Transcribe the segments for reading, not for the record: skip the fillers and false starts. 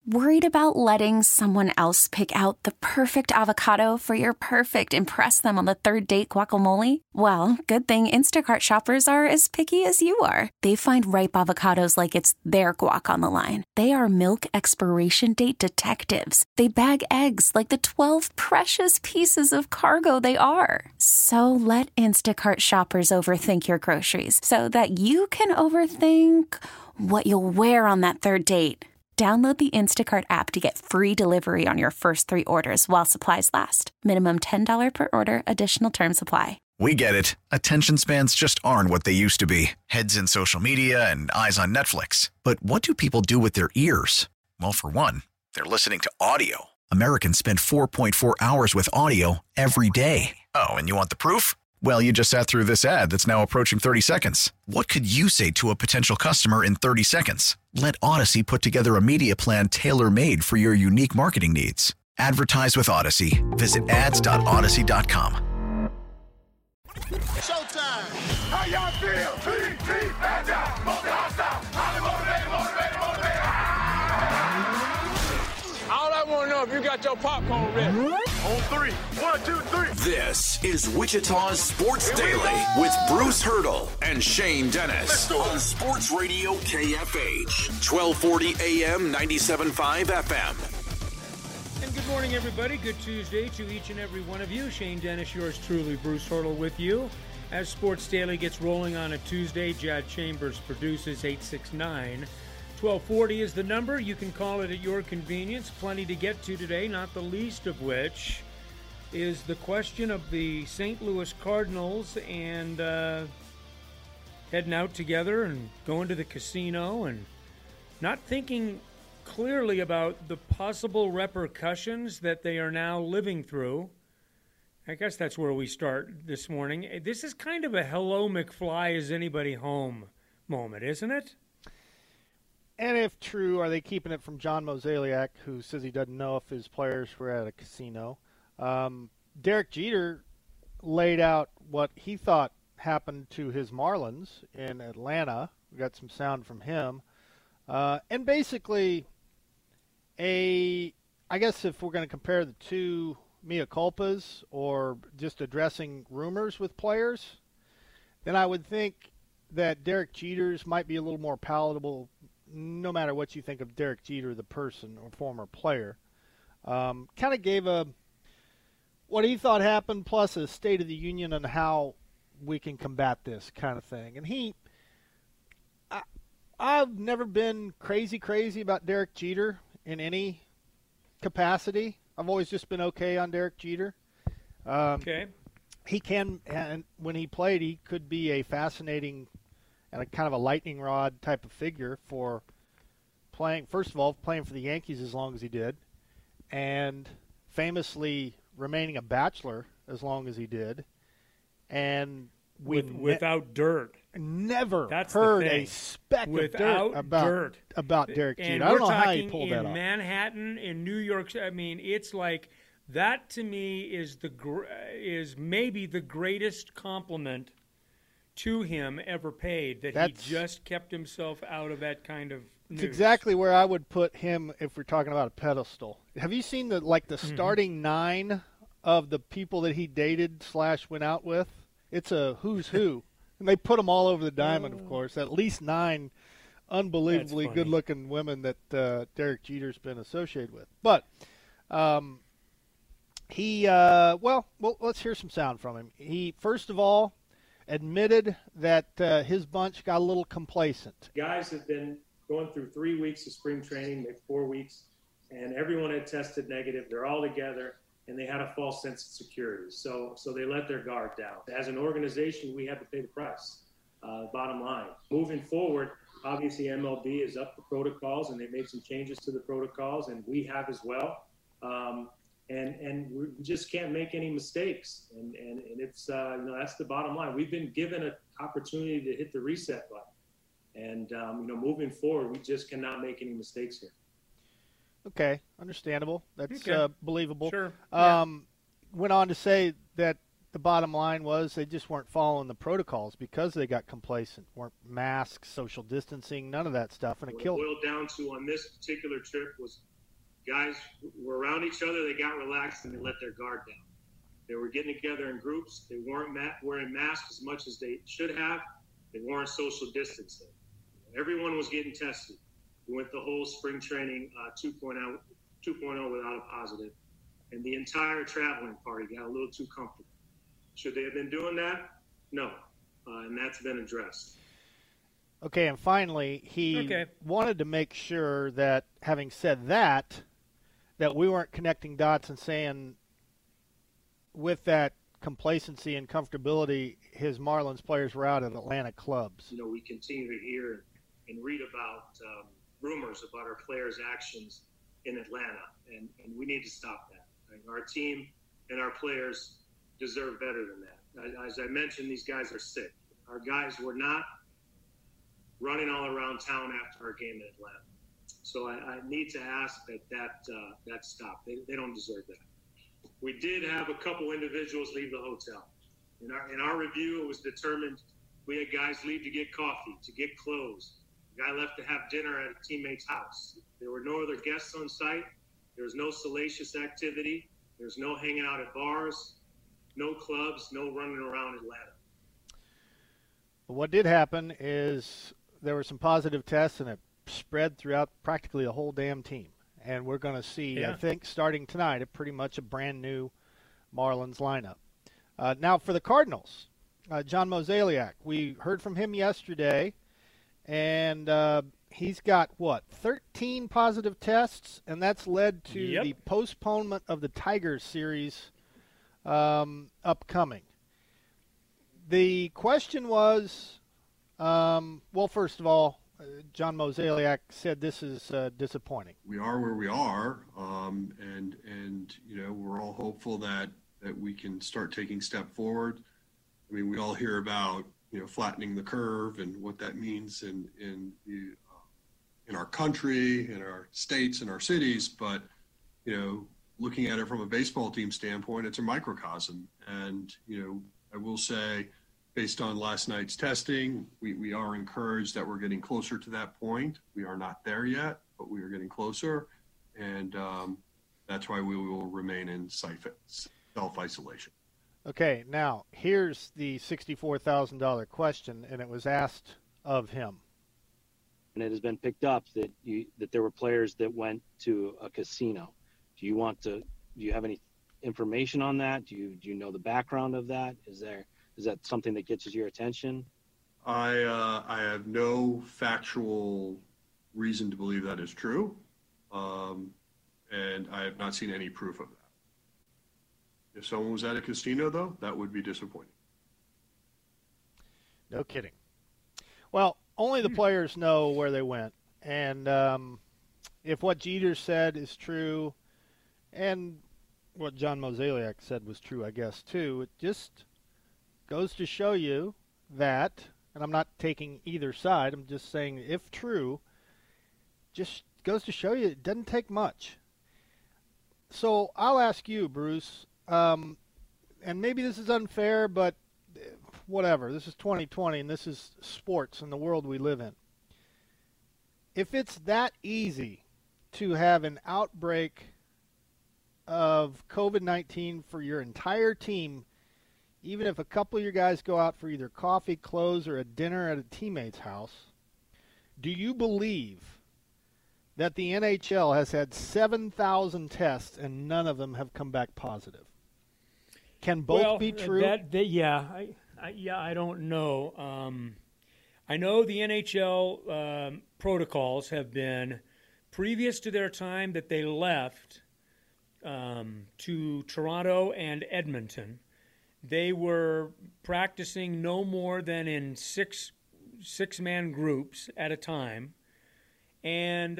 Worried about letting someone else pick out the perfect avocado for your perfect impress them on the third date guacamole? Well, good thing Instacart shoppers are as picky as you are. They find ripe avocados like it's their guac on the line. They are milk expiration date detectives. They bag eggs like the 12 precious pieces of cargo they are. So let Instacart shoppers overthink your groceries so that you can overthink what you'll wear on that third date. Download the Instacart app to get free delivery on your first 3 orders while supplies last. Minimum $10 per order. Additional terms apply. We get it. Attention spans just aren't what they used to be. Heads in social media and eyes on Netflix. But what do people do with their ears? Well, for one, they're listening to audio. Americans spend 4.4 hours with audio every day. Oh, and you want the proof? Well, you just sat through this ad that's now approaching 30 seconds. What could you say to a potential customer in 30 seconds? Let Odyssey put together a media plan tailor-made for your unique marketing needs. Advertise with Odyssey. Visit ads.odyssey.com. Showtime! How y'all feel? All I want to know if you got your popcorn ready. On 3. 1, 2, 3. This is Wichita's Sports Daily with Bruce Hurdle and Shane Dennis on Sports Radio KFH, 1240 AM, 97.5 FM. And good morning, everybody. Good Tuesday to each and every one of you. Shane Dennis, yours truly, Bruce Hurdle with you. As Sports Daily gets rolling on a Tuesday, Jad Chambers produces 869. 1240 is the number. You can call it at your convenience. Plenty to get to today, not the least of which is the question of the St. Louis Cardinals and heading out together and going to the casino and not thinking clearly about the possible repercussions that they are now living through. I guess that's where we start this morning. This is kind of a hello McFly, is anybody home moment, isn't it? And if true, are they keeping it from John Mozeliak, who says he doesn't know if his players were at a casino? Derek Jeter laid out what he thought happened to his Marlins in Atlanta. We got some sound from him. And basically, I guess if we're going to compare the two mea culpas or just addressing rumors with players, then I would think that Derek Jeter's might be a little more palatable no matter what you think of Derek Jeter, the person or former player. Kind of gave what he thought happened plus a State of the Union on how we can combat this kind of thing. And I've never been crazy about Derek Jeter in any capacity. I've always just been okay on Derek Jeter. Okay. He can, and when he played, he could be a fascinating and a kind of a lightning rod type of figure for playing, first of all, playing for the Yankees as long as he did, and famously remaining a bachelor as long as he did, and without dirt. Never That's heard a speck of dirt about Derek Jeter. I don't know how he pulled that off. In Manhattan, in New York, I mean, it's like that to me is maybe the greatest compliment to him ever paid, that he just kept himself out of that kind of news. It's exactly where I would put him if we're talking about a pedestal. Have you seen the starting 9 of the people that he dated / went out with? It's a who's who. And they put them all over the diamond, of course. At least 9 unbelievably good-looking women that Derek Jeter's been associated with. But let's hear some sound from him. He, first of all, admitted that his bunch got a little complacent. Guys have been going through 3 weeks of spring training, maybe 4 weeks, and everyone had tested negative. They're all together, and they had a false sense of security. So they let their guard down. As an organization, we have to pay the price, bottom line. Moving forward, obviously MLB is up the protocols, and they made some changes to the protocols, and we have as well. And we just can't make any mistakes. And it's, that's the bottom line. We've been given an opportunity to hit the reset button. And, moving forward, we just cannot make any mistakes here. Okay, understandable. That's believable. Sure. Went on to say that the bottom line was they just weren't following the protocols because they got complacent. Weren't masks, social distancing, none of that stuff. And what it boiled down to on this particular trip was Guys were around each other. They got relaxed and they let their guard down. They were getting together in groups. They weren't wearing masks as much as they should have. They weren't social distancing. Everyone was getting tested. We went the whole spring training 2.0 without a positive. And the entire traveling party got a little too comfortable. Should they have been doing that? No. And that's been addressed. Okay, and finally, he wanted to make sure that, having said that we weren't connecting dots and saying with that complacency and comfortability, his Marlins players were out at Atlanta clubs. You know, we continue to hear and read about rumors about our players' actions in Atlanta, and we need to stop that. Right? Our team and our players deserve better than that. As I mentioned, these guys are sick. Our guys were not running all around town after our game in Atlanta. So I need to ask that stop. They don't deserve that. We did have a couple individuals leave the hotel. In our review, it was determined we had guys leave to get coffee, to get clothes. A guy left to have dinner at a teammate's house. There were no other guests on site. There was no salacious activity. There was no hanging out at bars, no clubs, no running around Atlanta. What did happen is there were some positive tests, and it spread throughout practically the whole damn team. And we're going to see, I think, starting tonight, pretty much a brand-new Marlins lineup. Now, for the Cardinals, John Mozeliak, we heard from him yesterday, and he's got, 13 positive tests, and that's led to the postponement of the Tigers series upcoming. The question was, first of all, John Mozeliak said this is disappointing. We are where we are, and you know, we're all hopeful that we can start taking step forward. I mean, we all hear about, you know, flattening the curve and what that means in our country, in our states, in our cities, but you know, looking at it from a baseball team standpoint, it's a microcosm. And you know, I will say, based on last night's testing, we are encouraged that we're getting closer to that point. We are not there yet, but we are getting closer. And that's why we will remain in self-isolation. Okay, now here's the $64,000 question, and it was asked of him. And it has been picked up that there were players that went to a casino. Do you have any information on that? Do you know the background of that? Is that something that gets your attention? I have no factual reason to believe that is true, and I have not seen any proof of that. If someone was at a casino, though, that would be disappointing. No kidding. Well, only the players know where they went, and if what Jeter said is true, and what John Mozeliak said was true, I guess, too, it just goes to show you that, and I'm not taking either side, I'm just saying if true, just goes to show you it doesn't take much. So I'll ask you, Bruce, and maybe this is unfair, but whatever. This is 2020, and this is sports and the world we live in. If it's that easy to have an outbreak of COVID-19 for your entire team, even if a couple of your guys go out for either coffee, clothes, or a dinner at a teammate's house, do you believe that the NHL has had 7,000 tests and none of them have come back positive? Can both be true? I don't know. I know the NHL protocols have been, previous to their time that they left to Toronto and Edmonton, they were practicing no more than in six-man groups at a time, and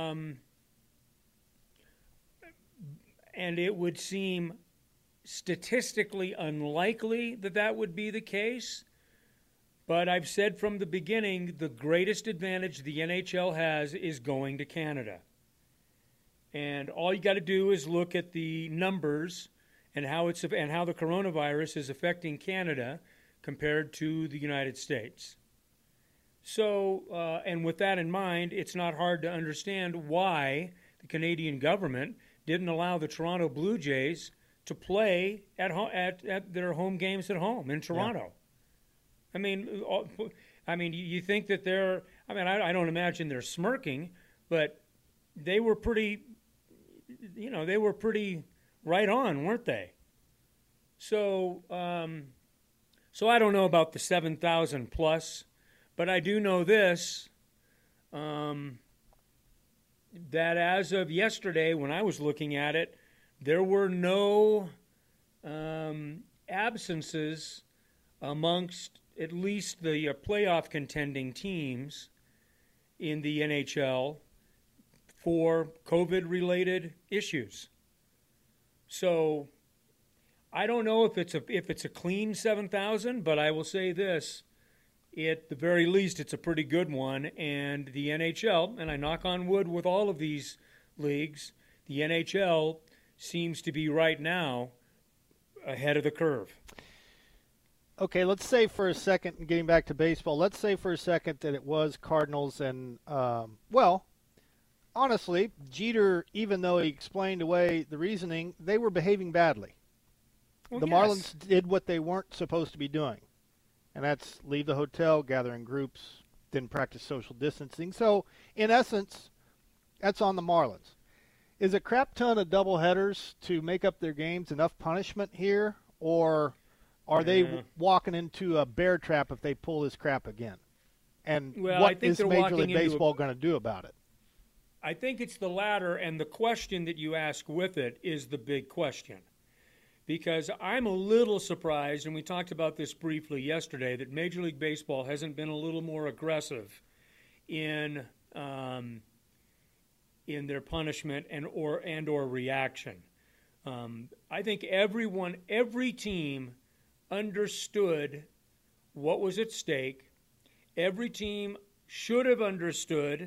it would seem statistically unlikely that would be the case. But I've said from the beginning, the greatest advantage the NHL has is going to Canada. And all you got to do is look at the numbers and how the coronavirus is affecting Canada compared to the United States. So, and with that in mind, it's not hard to understand why the Canadian government didn't allow the Toronto Blue Jays to play at their home games at home in Toronto. Yeah. I mean, you think that they're – I mean, I don't imagine they're smirking, but they were pretty – they were pretty right on, weren't they? So I don't know about the 7,000 plus, but I do know this, that as of yesterday when I was looking at it, there were no absences amongst at least the playoff contending teams in the NHL for COVID-related issues. So I don't know if it's a clean 7,000, but I will say this: at the very least, it's a pretty good one. And the NHL, and I knock on wood with all of these leagues, the NHL seems to be right now ahead of the curve. Okay, let's say for a second, getting back to baseball, let's say for a second that it was Cardinals and, honestly, Jeter, even though he explained away the reasoning, they were behaving badly. Well, the Marlins did what they weren't supposed to be doing, and that's leave the hotel, gather in groups, didn't practice social distancing. So, in essence, that's on the Marlins. Is a crap ton of doubleheaders to make up their games enough punishment here, or are they walking into a bear trap if they pull this crap again? And what is Major League Baseball going to do about it? I think it's the latter, and the question that you ask with it is the big question. Because I'm a little surprised, and we talked about this briefly yesterday, that Major League Baseball hasn't been a little more aggressive in their punishment and or reaction. I think every team understood what was at stake. Every team should have understood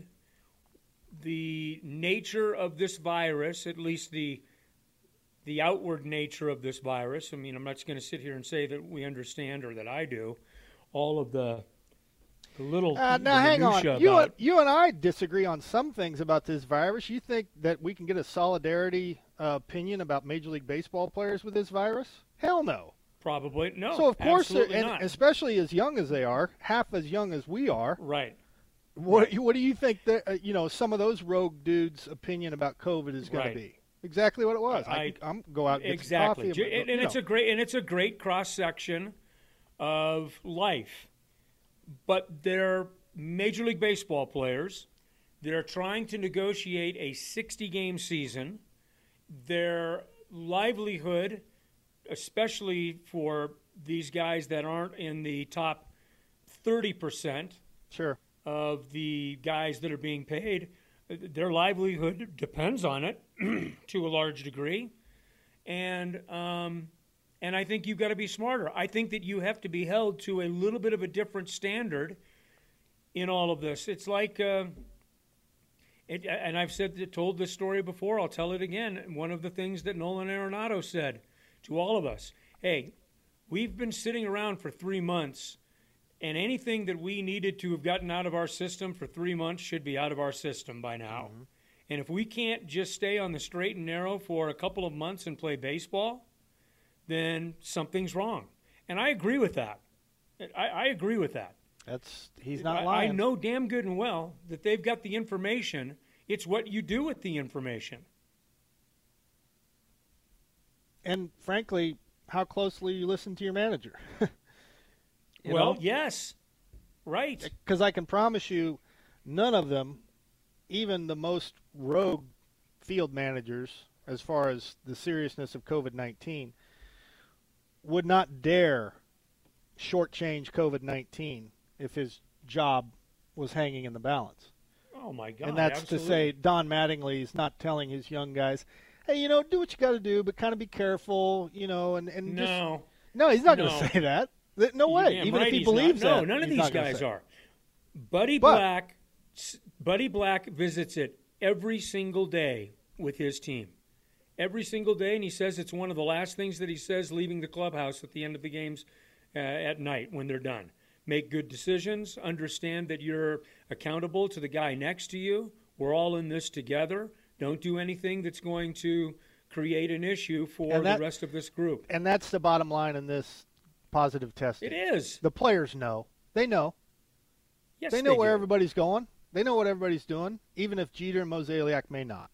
the nature of this virus, at least the outward nature of this virus. I mean, I'm not just going to sit here and say that we understand, or that I do, all of the little now hang on. You and I disagree on some things about this virus. You think that we can get a solidarity opinion about Major League Baseball players with this virus? Hell no. Probably no. So of course, not. Especially as young as they are, half as young as we are. Right. What do you think that some of those rogue dudes' opinion about COVID is going to be? Exactly what it was. I'm go out and get some coffee. It's a great cross section of life. But they're Major League Baseball players. They're trying to negotiate a 60-game season. Their livelihood, especially for these guys that aren't in the top 30% of the guys that are being paid, their livelihood depends on it to a large degree. And I think you've got to be smarter. I think that you have to be held to a little bit of a different standard in all of this. It's like, and I've told this story before, I'll tell it again. One of the things that Nolan Arenado said to all of us, hey, we've been sitting around for 3 months, and anything that we needed to have gotten out of our system for 3 months should be out of our system by now. Mm-hmm. And if we can't just stay on the straight and narrow for a couple of months and play baseball, then something's wrong. And I agree with that. I agree with that. He's not lying. I know damn good and well that they've got the information. It's what you do with the information. And frankly, how closely you listen to your manager. Yes. Right. Because I can promise you, none of them, even the most rogue field managers, as far as the seriousness of COVID-19, would not dare shortchange COVID-19 if his job was hanging in the balance. Oh, my God. And that's absolutely. to say Don Mattingly is not telling his young guys, hey, do what you got to do, but kind of be careful, and no. No, he's not going to say that. No way. Even if he believes that. No, none of these guys are. Buddy Black visits it every single day with his team. Every single day, and he says it's one of the last things that he says leaving the clubhouse at the end of the games at night when they're done. Make good decisions. Understand that you're accountable to the guy next to you. We're all in this together. Don't do anything that's going to create an issue for the rest of this group. And that's the bottom line in this positive testing. It is. The players know. They know. Yes, they know where do. everybody's going. They know what everybody's doing, even if Jeter and Mozeliak may not.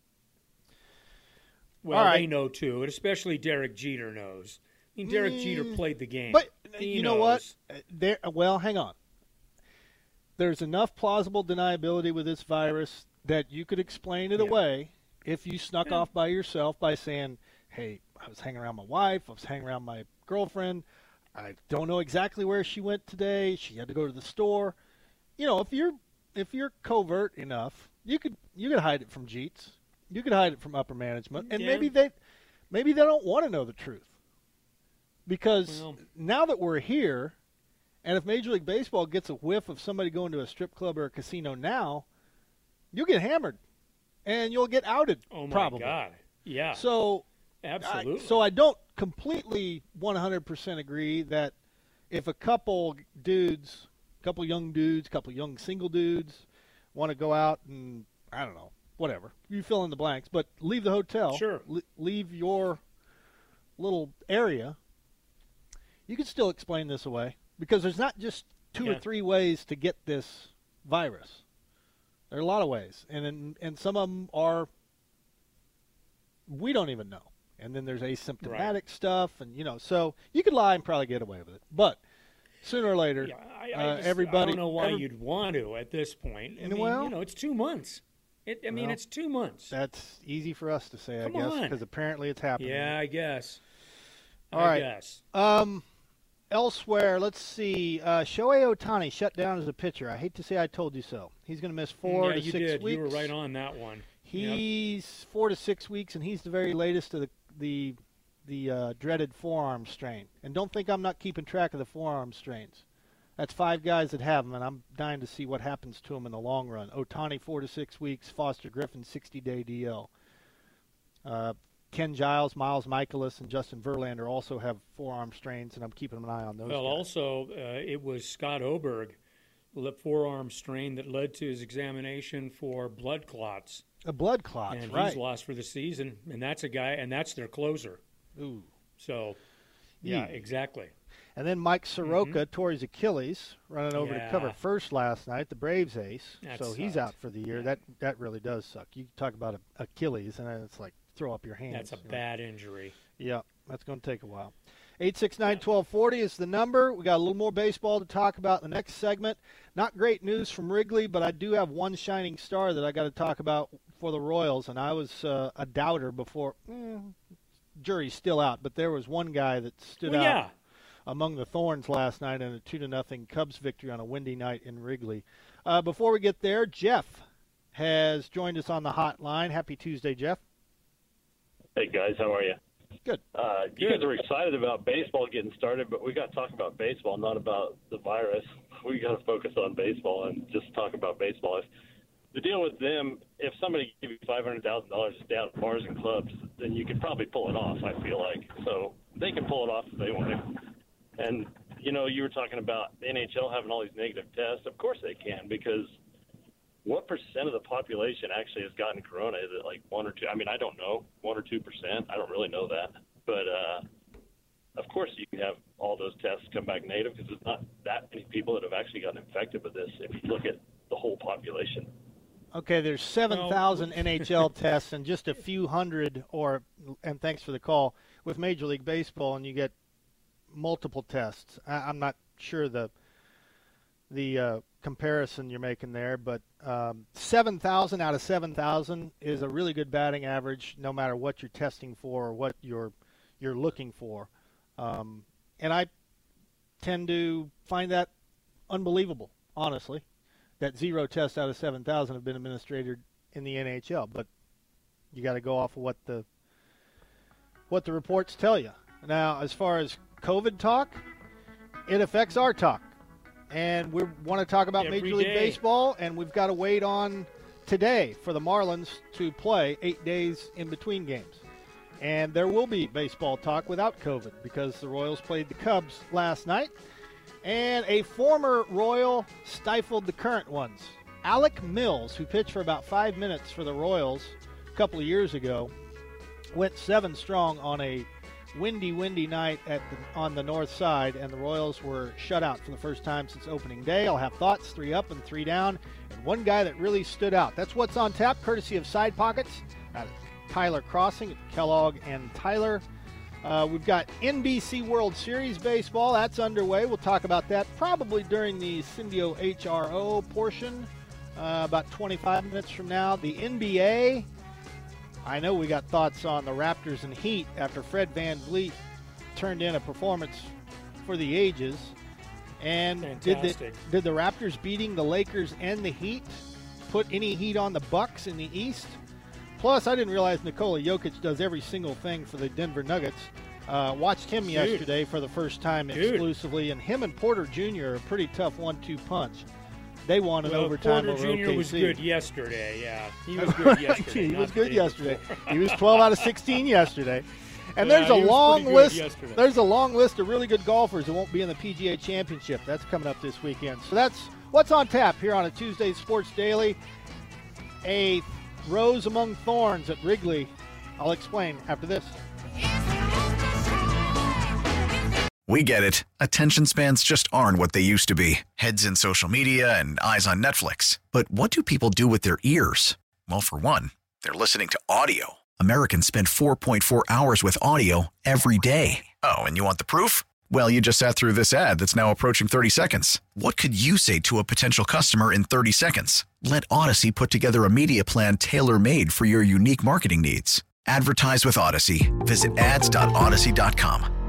Well, they know too, and especially Derek Jeter knows. I mean, Derek Jeter played the game. But he you knows. know what? Well, hang on. There's enough plausible deniability with this virus that you could explain it away if you snuck off by yourself by saying, hey, I was hanging around my wife, I was hanging around my girlfriend, I don't know exactly where she went today, she had to go to the store. You know, if you're covert enough, you could hide it from Jeets. You could hide it from upper management, and maybe they don't want to know the truth. Because now that we're here, and if Major League Baseball gets a whiff of somebody going to a strip club or a casino now, you'll get hammered, and you'll get outed. Oh my probably. God! Yeah. So absolutely. I don't completely 100% agree that if a couple young single dudes want to go out and I don't know, whatever, you fill in the blanks, but leave the hotel. Sure. Leave your little area. You can still explain this away because there's not just two or three ways to get this virus. There are a lot of ways, and some of them are we don't even know. And then there's asymptomatic stuff, and so you could lie and probably get away with it. But sooner or later, everybody. I don't know why you'd want to at this point. I mean, it's 2 months. It's 2 months. That's easy for us to say, I guess, because apparently it's happening. Yeah, I guess. All right. Elsewhere, let's see. Shohei Ohtani shut down as a pitcher. I hate to say I told you so. He's going to miss 4 to 6 weeks. You were right on that one. He's 4 to 6 weeks, and he's the very latest of the dreaded forearm strain. And don't think I'm not keeping track of the forearm strains. That's 5 guys that have them, and I'm dying to see what happens to them in the long run. Ohtani, 4 to 6 weeks. Foster Griffin, 60-day DL. Ken Giles, Miles Michaelis, and Justin Verlander also have forearm strains, and I'm keeping an eye on those guys. Also, it was Scott Oberg, the forearm strain that led to his examination for blood clots. A blood clot, and right. He's lost for the season, and that's a guy, and that's their closer. Ooh. So, yeah, exactly. And then Mike Soroka tore his Achilles running over to cover first last night, the Braves ace. He's out for the year. Yeah. That really does suck. You talk about Achilles, and it's like throw up your hands. That's a bad injury. Yeah, that's going to take a while. 869-1240 is the number. We got a little more baseball to talk about in the next segment. Not great news from Wrigley, but I do have one shining star that I got to talk about for the Royals, and I was a doubter before. Jury's still out, but there was one guy that stood out among the thorns last night in a 2-0 Cubs victory on a windy night in Wrigley. Before we get there, Jeff has joined us on the hotline. Happy Tuesday, Jeff. Hey, guys. How are you? Good. You guys are excited about baseball getting started, but we got to talk about baseball, not about the virus. We got to focus on baseball and just talk about baseball. The deal with them, if somebody gave you $500,000 to stay out at bars and clubs, then you could probably pull it off, I feel like. So they can pull it off if they want to. And, you were talking about the NHL having all these negative tests. Of course they can, because what percent of the population actually has gotten corona? Is it like 1 or 2? I mean, I don't know, 1 or 2%. I don't really know that. But, of course, you can have all those tests come back negative because there's not that many people that have actually gotten infected with this if you look at the whole population. Okay, there's 7,000 NHL tests and just a few hundred, and thanks for the call, with Major League Baseball, and you get multiple tests. I'm not sure the comparison you're making there, but 7,000 out of 7,000 is a really good batting average, no matter what you're testing for or what you're looking for. And I tend to find that unbelievable, honestly, that 0 tests out of 7,000 have been administered in the NHL. But you got to go off of what the reports tell you. Now, as far as COVID talk, it affects our talk. And we want to talk about Major League Baseball, and we've got to wait on today for the Marlins to play 8 days in between games. And there will be baseball talk without COVID because the Royals played the Cubs last night, and a former Royal stifled the current ones. Alec Mills, who pitched for about 5 minutes for the Royals, a couple of years ago. Went 7 strong on a windy night on the north side, and the Royals were shut out for the first time since opening day. I'll have thoughts, 3 up and 3 down, and one guy that really stood out. That's what's on tap, courtesy of Side Pockets at Tyler Crossing, Kellogg and Tyler. We've got NBC World Series baseball. That's underway. We'll talk about that probably during the Cindio HRO portion, about 25 minutes from now. The NBA, I know we got thoughts on the Raptors and Heat after Fred VanVleet turned in a performance for the ages. And did the Raptors beating the Lakers and the Heat put any heat on the Bucks in the East? Plus, I didn't realize Nikola Jokic does every single thing for the Denver Nuggets. Watched him yesterday for the first time exclusively, and him and Porter Jr. are a pretty tough 1-2 punch. They won in overtime over OKC. Porter Jr. was good yesterday, yeah. He was good yesterday. He was good yesterday. He was 12 out of 16 yesterday. And there's a long list. There's a long list of really good golfers who won't be in the PGA Championship. That's coming up this weekend. So that's what's on tap here on a Tuesday Sports Daily. A rose among thorns at Wrigley. I'll explain after this. We get it. Attention spans just aren't what they used to be. Heads in social media and eyes on Netflix. But what do people do with their ears? Well, for one, they're listening to audio. Americans spend 4.4 hours with audio every day. Oh, and you want the proof? Well, you just sat through this ad that's now approaching 30 seconds. What could you say to a potential customer in 30 seconds? Let Odyssey put together a media plan tailor-made for your unique marketing needs. Advertise with Odyssey. Visit ads.odyssey.com.